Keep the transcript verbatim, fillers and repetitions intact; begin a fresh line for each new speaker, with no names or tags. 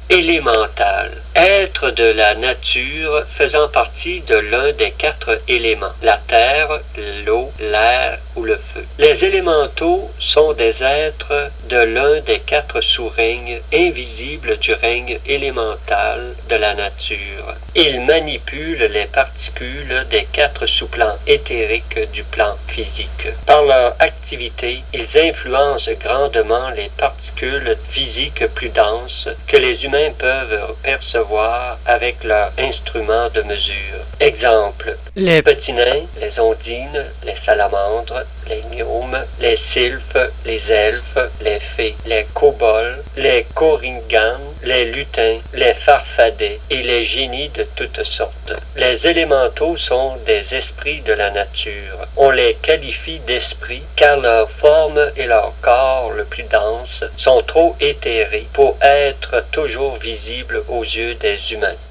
Élémental. Être de la nature faisant partie de l'un des quatre éléments, la terre, l'eau, l'air ou le feu. Les élémentaux sont des êtres de l'un des quatre sous-règnes invisibles du règne élémental de la nature. Ils manipulent les particules des quatre sous-plans éthériques du plan physique. Par leur activité, ils influencent grandement les particules physiques plus denses que les humains peuvent percevoir avec leurs instruments de mesure. Exemple, les petits nains, les ondines, les salamandres, les gnomes, les sylphes, les elfes, les fées, les kobolds, les korrigans, les lutins, les farfadets et les génies de toutes sortes. Les élémentaux sont des esprits de la nature. On les qualifie d'esprits car leur forme et leur corps le plus dense sont trop éthérés pour être toujours visibles aux yeux des humains.